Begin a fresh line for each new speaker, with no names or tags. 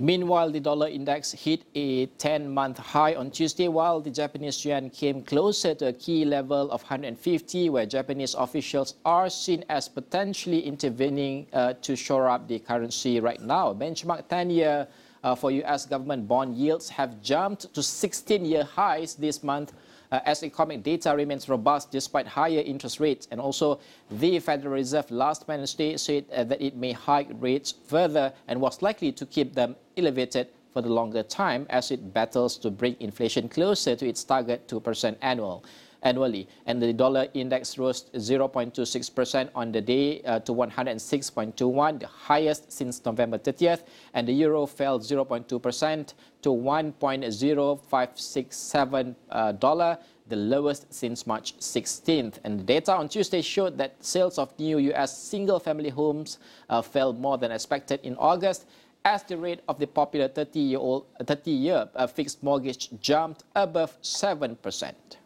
Meanwhile, the dollar index hit a 10-month high on Tuesday, while the Japanese yuan came closer to a key level of 150, where Japanese officials are seen as potentially intervening to shore up the currency right now. Benchmark 10-year for U.S. government bond yields have jumped to 16-year highs this month, as economic data remains robust despite higher interest rates. And also, the Federal Reserve last Wednesday said that it may hike rates further and was likely to keep them elevated for the longer time as it battles to bring inflation closer to its target 2% annually. And the dollar index rose 0.26% on the day to 106.21, the highest since November 30th, and the euro fell 0.2% to $1.0567, the lowest since March 16th. And the data on Tuesday showed that sales of new U.S. single-family homes fell more than expected in August, as the rate of the popular 30-year fixed mortgage jumped above 7%.